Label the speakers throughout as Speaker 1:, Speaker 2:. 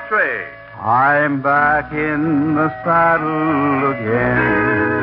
Speaker 1: Autry.
Speaker 2: I'm back in the saddle again,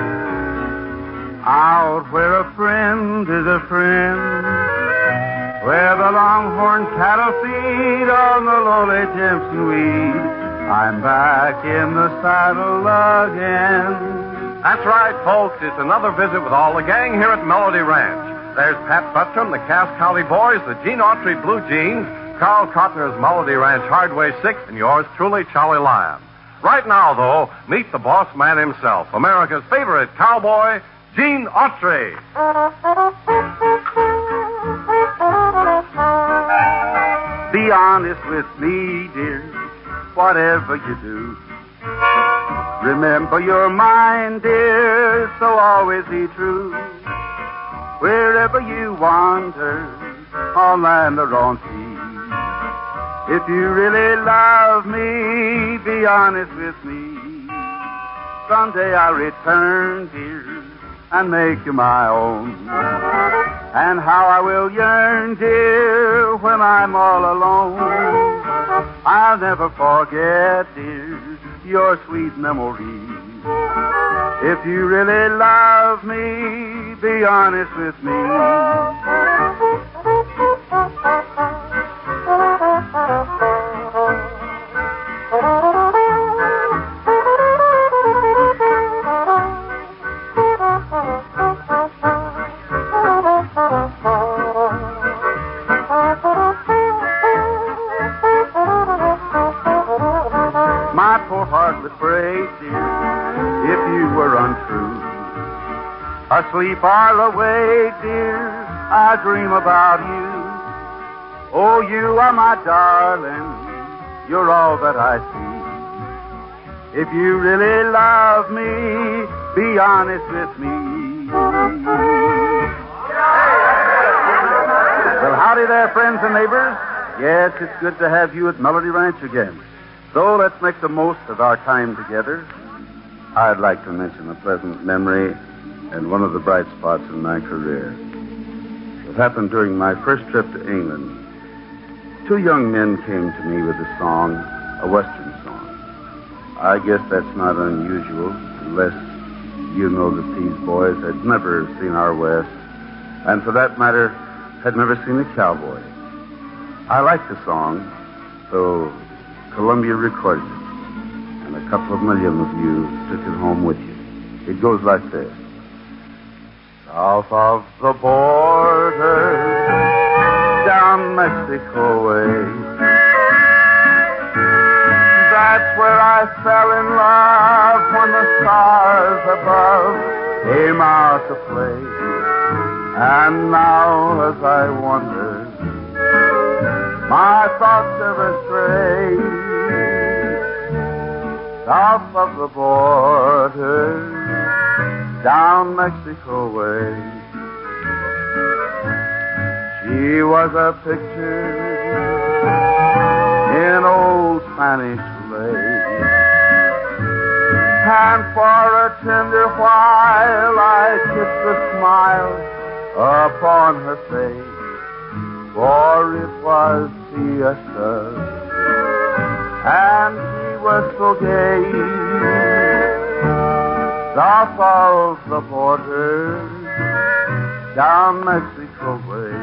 Speaker 2: out where a friend is a friend, where the longhorn cattle feed on the lowly Jimson weed. I'm back in the saddle again.
Speaker 1: That's right, folks. It's another visit with all the gang here at Melody Ranch. There's Pat Buttram, the Cass County Boys, the Gene Autry Blue Jeans, Carl Cotner's Melody Ranch Hardway 6, and yours truly, Charlie Lyon. Right now, though, meet the boss man himself, America's favorite cowboy, Gene Autry.
Speaker 2: Be honest with me, dear, whatever you do. Remember your mind, dear, so always be true. Wherever you wander, on land or on sea, if you really love me, be honest with me. Someday I'll return, dear, and make you my own. And how I will yearn, dear, when I'm all alone. I'll never forget, dear, your sweet memories. If you really love me, be honest with me. My poor heart would break, dear, if you were untrue. Asleep or awake, dear, I dream about you. Oh, you are my darling, you're all that I see. If you really love me, be honest with me. Well, howdy there, friends and neighbors. Yes, it's good to have you at Melody Ranch again. So let's make the most of our time together. I'd like to mention a pleasant memory and one of the bright spots in my career. It happened during my first trip to England. Two young men came to me with a song, a Western song. I guess that's not unusual, unless you know that these boys had never seen our West, and for that matter, had never seen a cowboy. I liked the song, so Columbia recorded it, and a couple of million of you took it home with you. It goes like this. South of the border, down Mexico way, that's where I fell in love when the stars above came out to play. And now as I wander, my thoughts ever stray south of the border, down Mexico way. She was a picture in old Spanish lace, and for a tender while I kissed the smile upon her face, for it was siesta, and she was so gay. South of the border, down Mexico way.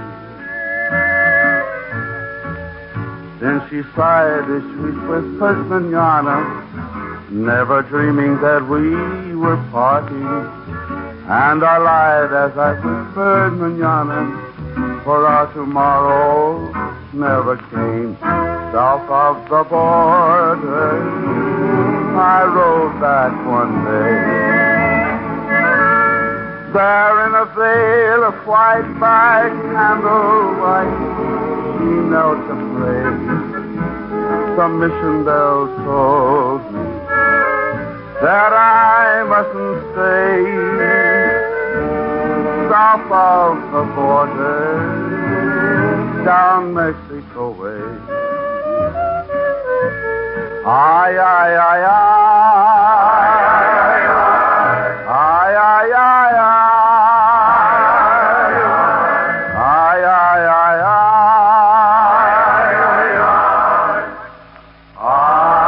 Speaker 2: Then she sighed as she whispered manana, never dreaming that we were parting. And I lied as I whispered manana, for our tomorrow never came. South of the border, I rode back one day. There in a veil of white by candlelight, she knelt to pray. Some mission bells told me that I mustn't stay south of the border, down Mexico way. Ay, ay, ay, ay. Ay, ay, ay, ay. Ay, ay, ay, ay. Ay.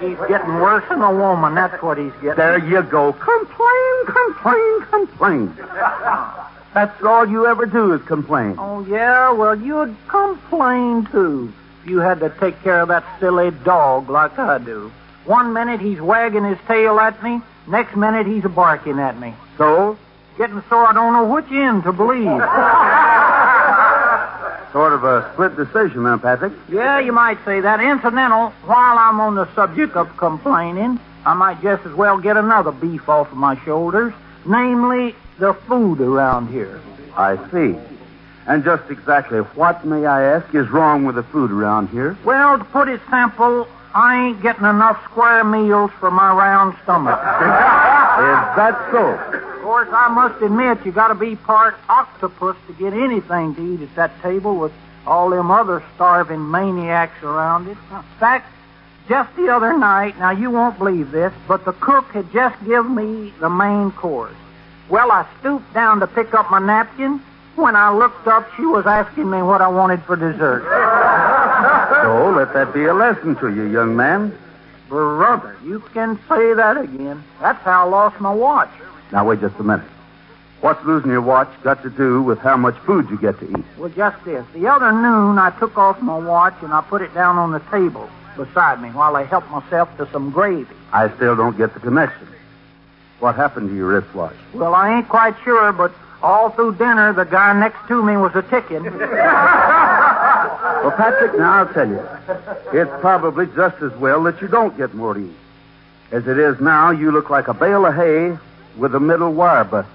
Speaker 3: he's getting worse than a woman. That's what he's getting.
Speaker 2: There you go. Complain. That's all you ever do is complain.
Speaker 3: Oh, yeah? Well, you'd complain, too, if you had to take care of that silly dog like I do. One minute he's wagging his tail at me, next minute he's barking at me.
Speaker 2: So?
Speaker 3: Getting so I don't know which end to believe.
Speaker 2: Sort of a split decision, huh, Patrick?
Speaker 3: Yeah, you might say that. Incidental, while I'm on the subject of complaining, I might just as well get another beef off of my shoulders, namely the food around here.
Speaker 2: I see. And just exactly what, may I ask, is wrong with the food around here?
Speaker 3: Well, to put it simple, I ain't getting enough square meals for my round stomach.
Speaker 2: Is that so?
Speaker 3: Of course, I must admit, you gotta be part octopus to get anything to eat at that table with all them other starving maniacs around it. In fact, just the other night, now you won't believe this, but the cook had just given me the main course. Well, I stooped down to pick up my napkin. When I looked up, she was asking me what I wanted for dessert.
Speaker 2: So, let that be a lesson to you, young man.
Speaker 3: Brother, you can say that again. That's how I lost my watch.
Speaker 2: Now, wait just a minute. What's losing your watch got to do with how much food you get to eat?
Speaker 3: Well, just this. The other noon, I took off my watch and I put it down on the table beside me while I helped myself to some gravy.
Speaker 2: I still don't get the connection. What happened to your wristwatch?
Speaker 3: Well, I ain't quite sure, but all through dinner, the guy next to me was a-ticking.
Speaker 2: Well, Patrick, now I'll tell you. It's probably just as well that you don't get more to eat. As it is now, you look like a bale of hay with the middle wire busted.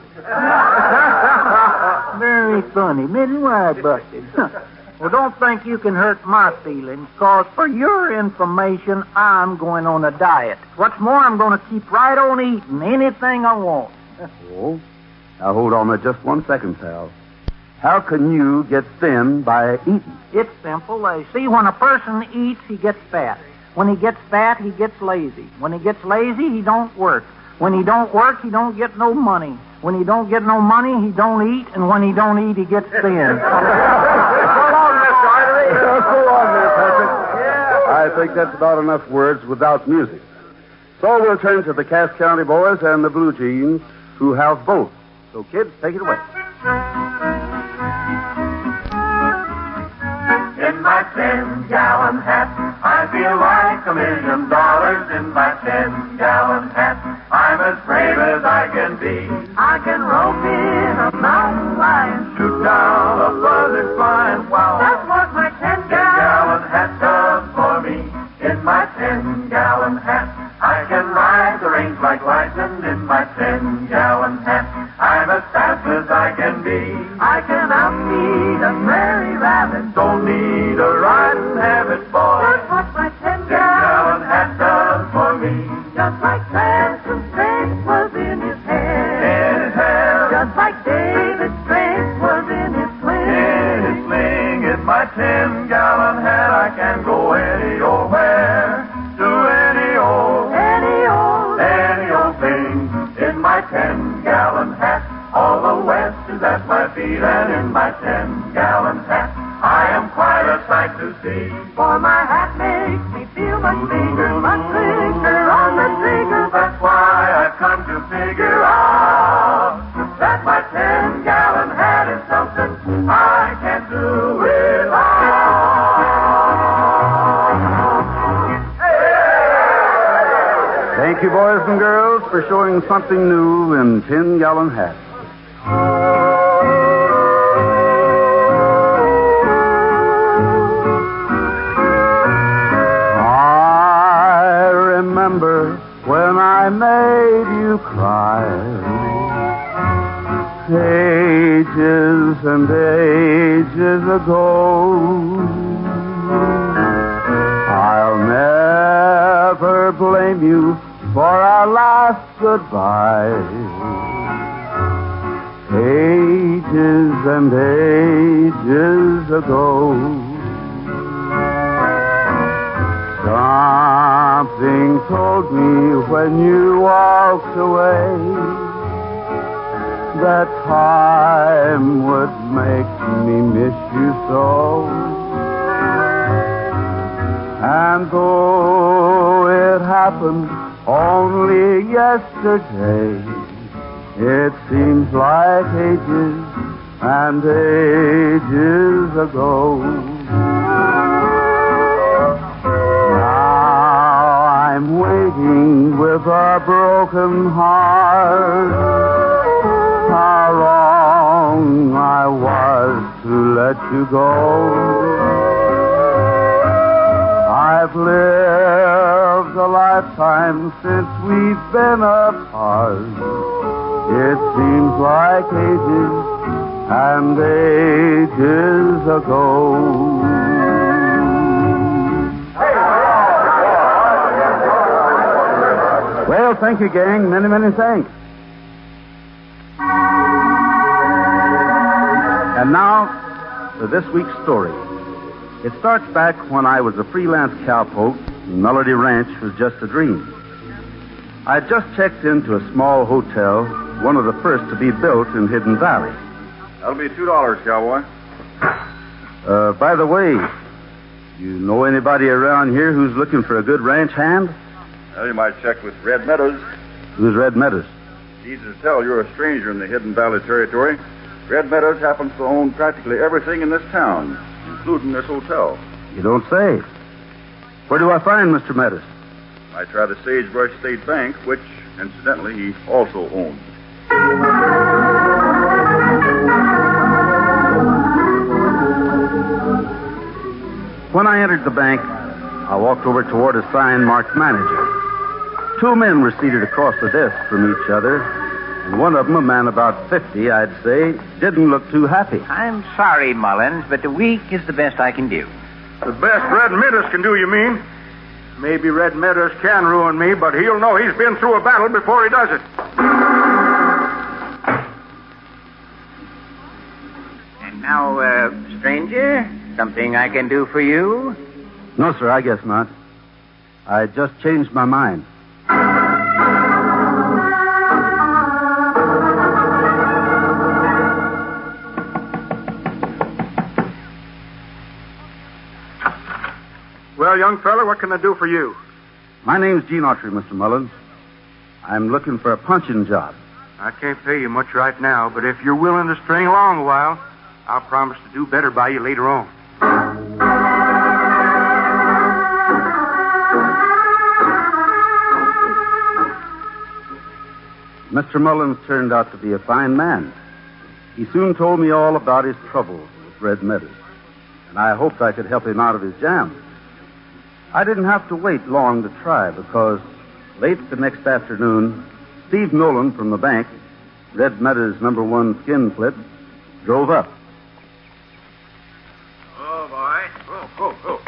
Speaker 3: Very funny. Middle wire busted. Well, don't think you can hurt my feelings, because for your information, I'm going on a diet. What's more, I'm going to keep right on eating anything I want.
Speaker 2: Oh? Now, hold on there just 1 second, pal. How can you get thin by eating?
Speaker 3: It's simple. See, when a person eats, he gets fat. When he gets fat, he gets lazy. When he gets lazy, he don't work. When he don't work, he don't get no money. When he don't get no money, he don't eat. And when he don't eat, he gets thin.
Speaker 2: Go on there, Patrick. Yeah. I think that's about enough words without music. So we'll turn to the Cass County Boys and the Blue Jeans, who have both. So, kids, take it away.
Speaker 4: In my 10-gallon hat, I feel like $1 million. In my 10-gallon hat, I'm as brave as I can be. I can rope in a mountain lion, shoot down a buzzard flying. Wow, that's what my 10-gallon hat does for me. In my 10-gallon hat, I can ride the range like lightning. In my 10-gallon hat, I'm as fast as I can be. I can outspeed a prairie rabbit. Don't need a riding habit, boy. That's what my 10-gallon hat does for me. Just like Samson's strength was in his hair. In his hair. Just like David's strength was in his sling. In his sling. In my 10-gallon hat, I can go any old where. Do any old thing. In my 10-gallon hat, all the West is at my feet, and in my 10-gallon hat, I am quite a sight to see. For my hat makes me feel much bigger on the trigger. That's why I've come to figure out that my 10-gallon hat is something I can't do without.
Speaker 2: Thank you, boys and girls, for showing something new in 10-gallon hats. I remember when I made you cry, ages and ages ago. I'll never blame you for our last goodbye. Ages and ages ago. Something told me when you walked away that time would make me miss you so. And though it happened only yesterday, it seems like ages and ages ago. Now I'm waiting with a broken heart. How wrong I was to let you go. I've lived a lifetime since we've been apart. It seems like ages and ages ago. Well, thank you, gang. Many, many thanks. And now, for this week's story. It starts back when I was a freelance cowpoke and Melody Ranch was just a dream. I had just checked into a small hotel, one of the first to be built in Hidden Valley.
Speaker 5: That'll be $2, cowboy.
Speaker 2: By the way, you know anybody around here who's looking for a good ranch hand?
Speaker 5: Well, you might check with Red Meadows.
Speaker 2: Who's Red Meadows?
Speaker 5: It's easy to tell you're a stranger in the Hidden Valley territory. Red Meadows happens to own practically everything in this town, including this hotel.
Speaker 2: You don't say. Where do I find Mr. Meadows?
Speaker 5: I try the Sagebrush State Bank, which, incidentally, he also owns.
Speaker 2: When I entered the bank, I walked over toward a sign marked manager. Two men were seated across the desk from each other, and one of them, a man about 50, I'd say, didn't look too happy.
Speaker 6: I'm sorry, Mullins, but the week is the best I can do.
Speaker 7: The best Red Meadows can do, you mean? Maybe Red Meadows can ruin me, but he'll know he's been through a battle before he does it.
Speaker 6: And now, stranger, something I can do for you?
Speaker 2: No, sir, I guess not. I just changed my mind.
Speaker 7: Well, young fella, what can I do for you?
Speaker 2: My name's Gene Autry, Mr. Mullins. I'm looking for a punching job.
Speaker 7: I can't pay you much right now, but if you're willing to string along a while, I'll promise to do better by you later on.
Speaker 2: Mr. Mullins turned out to be a fine man. He soon told me all about his troubles with Red Meadows, and I hoped I could help him out of his jam. I didn't have to wait long to try, because late the next afternoon, Steve Nolan from the bank, Red Meadows' #1 skin flip, drove up.
Speaker 6: Oh, boy. Oh.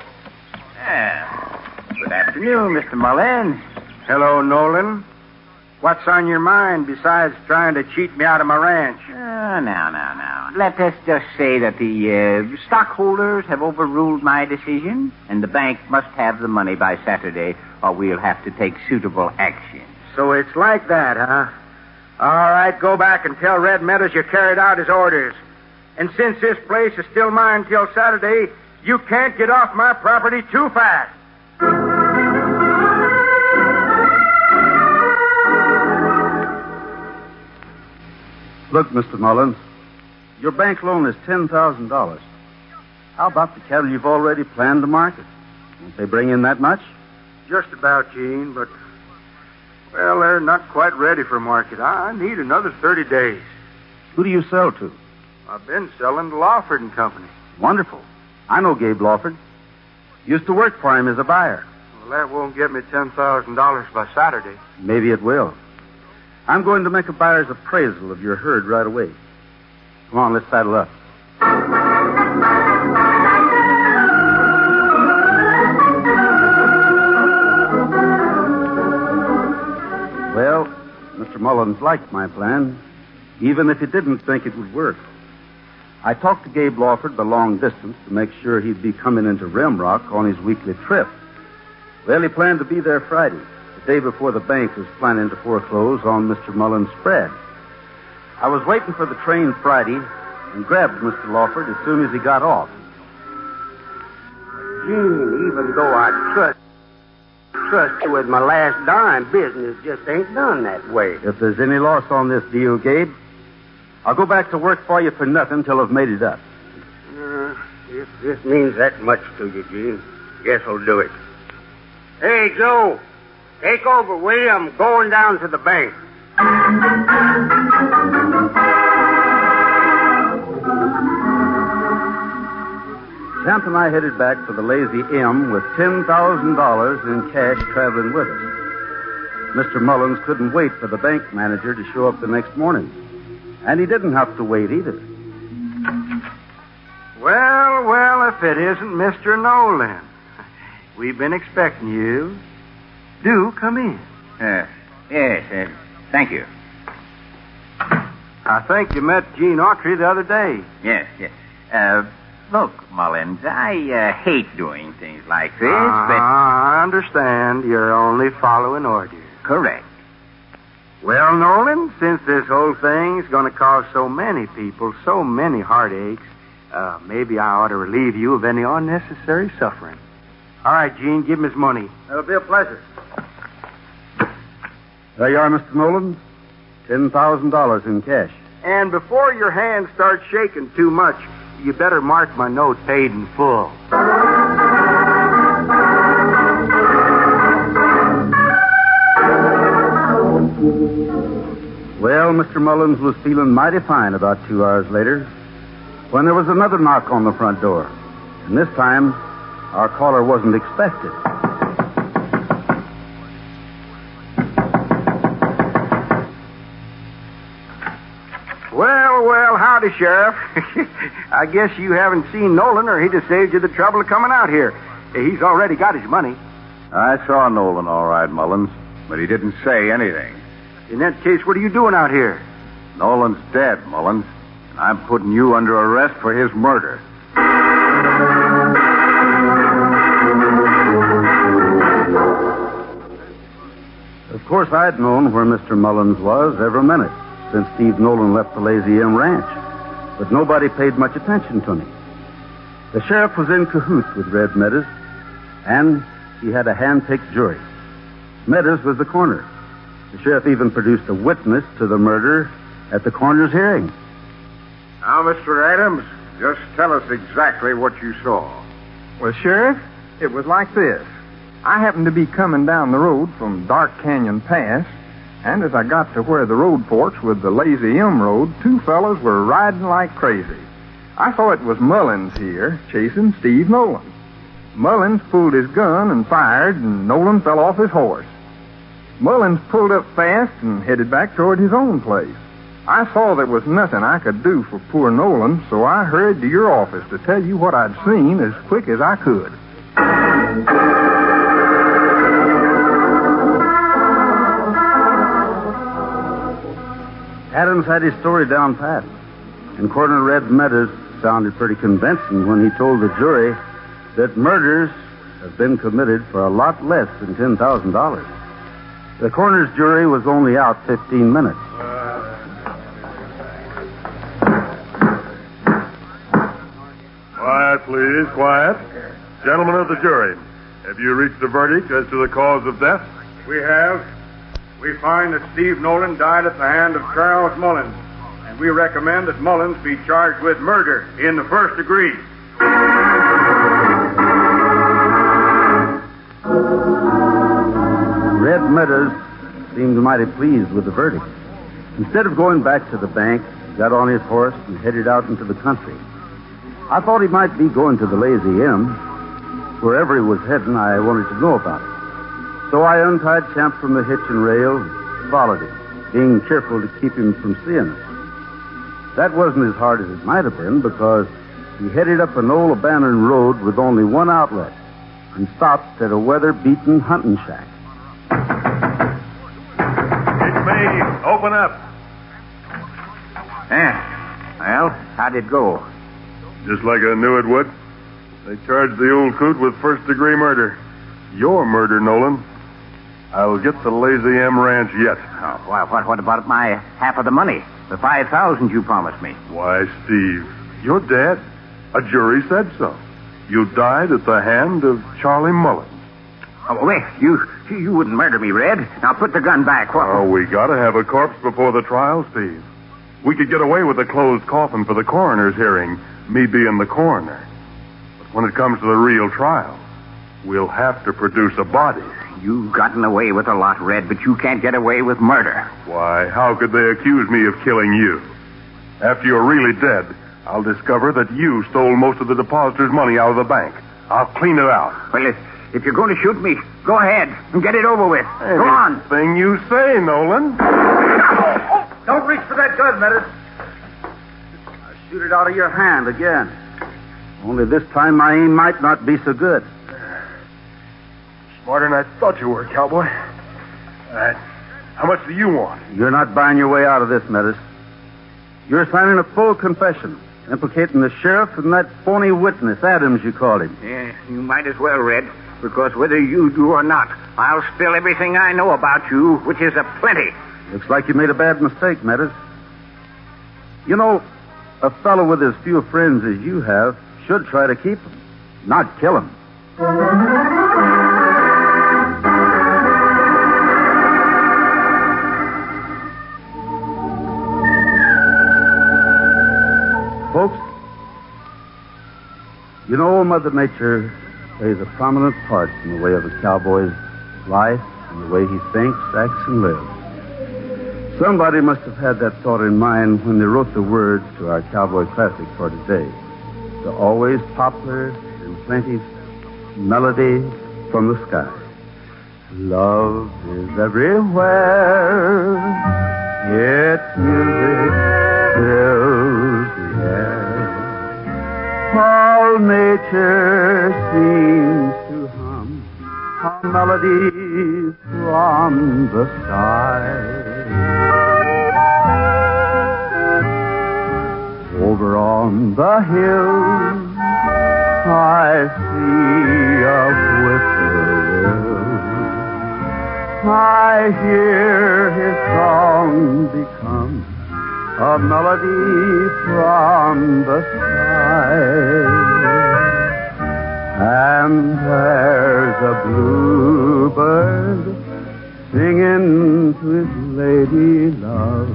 Speaker 6: Good afternoon, Mr. Mullins.
Speaker 7: Hello, Nolan. What's on your mind besides trying to cheat me out of my ranch?
Speaker 6: Now. Let us just say that the stockholders have overruled my decision, and the bank must have the money by Saturday, or we'll have to take suitable action.
Speaker 7: So it's like that, huh? All right, go back and tell Red Meadows you carried out his orders. And since this place is still mine till Saturday, you can't get off my property too fast.
Speaker 2: Look, Mr. Mullins, your bank loan is $10,000. How about the cattle you've already planned to market? Won't they bring in that much?
Speaker 7: Just about, Gene, but, well, they're not quite ready for market. I need another 30 days.
Speaker 2: Who do you sell to?
Speaker 7: I've been selling to Lawford and Company.
Speaker 2: Wonderful. I know Gabe Lawford. Used to work for him as a buyer.
Speaker 7: Well, that won't get me $10,000 by Saturday.
Speaker 2: Maybe it will. I'm going to make a buyer's appraisal of your herd right away. Come on, let's saddle up. Well, Mr. Mullins liked my plan, even if he didn't think it would work. I talked to Gabe Lawford the long distance to make sure he'd be coming into Rimrock on his weekly trip. Well, he planned to be there Friday, the day before the bank was planning to foreclose on Mr. Mullins' spread. I was waiting for the train Friday and grabbed Mr. Lawford as soon as he got off.
Speaker 8: Gene, even though I trust you with my last dime, business just ain't done that way.
Speaker 2: If there's any loss on this deal, Gabe, I'll go back to work for you for nothing till I've made it up.
Speaker 8: If this means that much to you, Gene, guess I'll do it. Hey, Joe, take over, will you? I'm going down to the bank.
Speaker 2: Champ and I headed back for the Lazy M with $10,000 in cash traveling with us. Mr. Mullins couldn't wait for the bank manager to show up the next morning. And he didn't have to wait either.
Speaker 7: Well, if it isn't Mr. Nolan. We've been expecting you. Do come in.
Speaker 6: Yes, thank you.
Speaker 7: I think you met Gene Autry the other day.
Speaker 6: Yes. Look, Mullins, I hate doing things like this, but...
Speaker 7: I understand you're only following orders.
Speaker 6: Correct.
Speaker 7: Well, Nolan, since this whole thing's going to cause so many people so many heartaches, maybe I ought to relieve you of any unnecessary suffering. All right, Gene, give him his money.
Speaker 2: That'll be a pleasure. There you are, Mr. Nolan. $10,000 in cash.
Speaker 7: And before your hands start shaking too much, you better mark my note paid in full.
Speaker 2: Well, Mr. Mullins was feeling mighty fine about 2 hours later when there was another knock on the front door. And this time, our caller wasn't expected.
Speaker 7: Well, howdy, Sheriff. I guess you haven't seen Nolan or he'd have saved you the trouble of coming out here. He's already got his money.
Speaker 5: I saw Nolan all right, Mullins, but he didn't say anything.
Speaker 7: In that case, what are you doing out here?
Speaker 5: Nolan's dead, Mullins, and I'm putting you under arrest for his murder.
Speaker 2: Of course, I'd known where Mr. Mullins was every minute since Steve Nolan left the Lazy M Ranch, but nobody paid much attention to me. The sheriff was in cahoots with Red Meadows, and he had a hand-picked jury. Meadows was the coroner. The sheriff even produced a witness to the murder at the coroner's hearing.
Speaker 9: Now, Mr. Adams, just tell us exactly what you saw.
Speaker 10: Well, Sheriff, it was like this. I happened to be coming down the road from Dark Canyon Pass, and as I got to where the road forks with the Lazy M Road, 2 fellas were riding like crazy. I thought it was Mullins here, chasing Steve Nolan. Mullins pulled his gun and fired, and Nolan fell off his horse. Mullins pulled up fast and headed back toward his own place. I saw there was nothing I could do for poor Nolan, so I hurried to your office to tell you what I'd seen as quick as I could.
Speaker 2: Adams had his story down pat, and Coroner Red Meadows sounded pretty convincing when he told the jury that murders have been committed for a lot less than $10,000. The coroner's jury was only out 15 minutes.
Speaker 11: Quiet, please, quiet. Gentlemen of the jury, have you reached a verdict as to the cause of death?
Speaker 7: We have. We find that Steve Nolan died at the hand of Charles Mullins, and we recommend that Mullins be charged with murder in the first degree.
Speaker 2: Red Meadows seemed mighty pleased with the verdict. Instead of going back to the bank, he got on his horse and headed out into the country. I thought he might be going to the Lazy M. Wherever he was heading, I wanted to know about it. So I untied Champ from the hitch and rail and followed him, being careful to keep him from seeing us. That wasn't as hard as it might have been because he headed up an old abandoned road with only one outlet and stopped at a weather-beaten hunting shack.
Speaker 11: It's me. Open up.
Speaker 6: Well, how'd it go?
Speaker 11: Just like I knew it would. They charged the old coot with first-degree murder. Your murder, Nolan. I'll get the Lazy M Ranch yet.
Speaker 6: Oh, what about my half of the money? The $5,000 you promised me.
Speaker 11: Why, Steve, you're dead. A jury said so. You died at the hand of Charlie Mullins.
Speaker 6: Oh, wait, you wouldn't murder me, Red. Now put the gun back. What?
Speaker 11: Oh, we gotta have a corpse before the trial, Steve. We could get away with a closed coffin for the coroner's hearing, me being the coroner. But when it comes to the real trial, we'll have to produce a body.
Speaker 6: You've gotten away with a lot, Red, but you can't get away with murder.
Speaker 11: Why, how could they accuse me of killing you? After you're really dead, I'll discover that you stole most of the depositors' money out of the bank. I'll clean it out.
Speaker 6: Well, if you're going to shoot me, go ahead and get it over with. Go on.
Speaker 11: Anything you say, Nolan.
Speaker 2: Don't reach for that gun, Meadows. I'll shoot it out of your hand again. Only this time my aim might not be so good.
Speaker 11: Smarter than I thought you were, cowboy. How much do you want?
Speaker 2: You're not buying your way out of this, Meadows. You're signing a full confession, implicating the sheriff and that phony witness, Adams, you called him.
Speaker 6: Yeah, you might as well, Red, because whether you do or not, I'll spill everything I know about you, which is a plenty.
Speaker 2: Looks like you made a bad mistake, Meadows. You know, a fellow with as few friends as you have should try to keep them, not kill them. Folks, you know, Mother Nature plays a prominent part in the way of a cowboy's life and the way he thinks, acts, and lives. Somebody must have had that thought in mind when they wrote the words to our cowboy classic for today. The always popular and plaintive melody from the sky. Love is everywhere. Its music fills the air. All nature seems to hum a melody from the sky. Over on the hills, I see a whippoorwill. I hear his song become a melody from the sky. And there's a bluebird singing to his lady love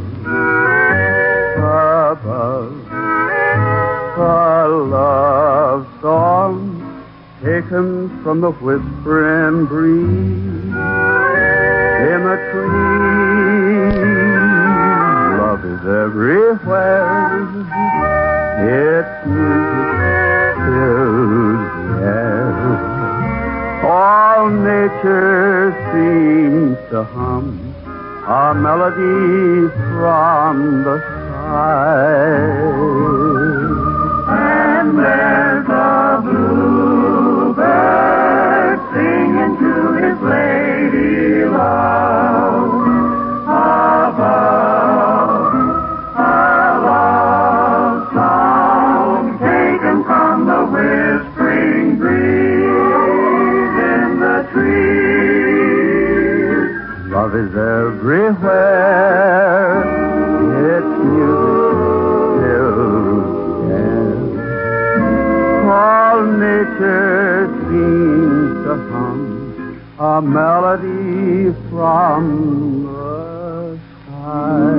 Speaker 2: above. A love song taken from the whispering breeze in the trees. Love is everywhere. Its music fills the air. All nature seems to hum a melody from the sky. And there's a bluebird singing to his lady love above. A love song taken from the whispering breeze in the trees. Love is everywhere. Its music fills the air. All nature seems to hum a melody from the sky.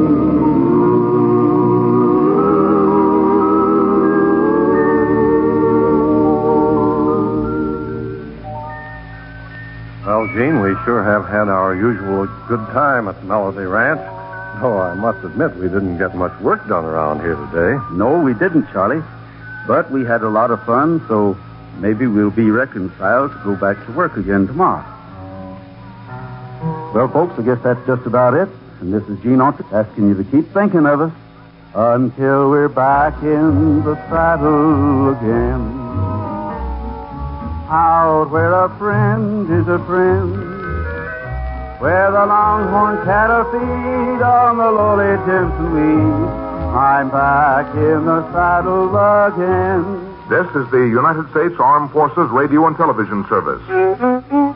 Speaker 1: Well, Gene, we sure have had our usual good time at Melody Ranch. Though I must admit we didn't get much work done around here today.
Speaker 2: No, we didn't, Charlie. But we had a lot of fun, so maybe we'll be reconciled to go back to work again tomorrow. Well, folks, I guess that's just about it. And this is Gene Autry asking you to keep thinking of us until we're back in the saddle again. Out where a friend is a friend, where the longhorn cattle feed on the lowly Timpson weed, I'm back in the saddle again.
Speaker 12: This is the United States Armed Forces Radio and Television Service.